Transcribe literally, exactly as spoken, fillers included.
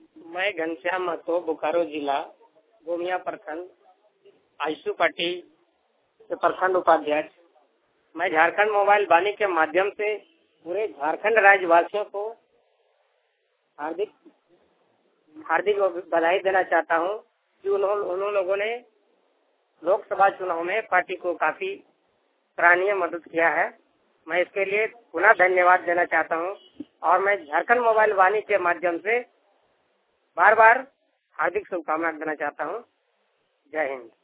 मैं घनश्याम महतो, बोकारो जिला, गोमिया प्रखंड, आयसू पार्टी के प्रखंड उपाध्यक्ष। मैं झारखंड मोबाइल वाणी के माध्यम से पूरे झारखंड राज्यवासियों को हार्दिक हार्दिक बधाई देना चाहता हूं कि उन्होंने उन लोगों ने लोकसभा चुनाव में पार्टी को काफी सराहनीय मदद किया है। मैं इसके लिए पुनः धन्यवाद देना चाहता हूं और मैं झारखंड मोबाइल वाणी के माध्यम से बार बार हार्दिक शुभकामनाएं देना चाहता हूं। जय हिंद।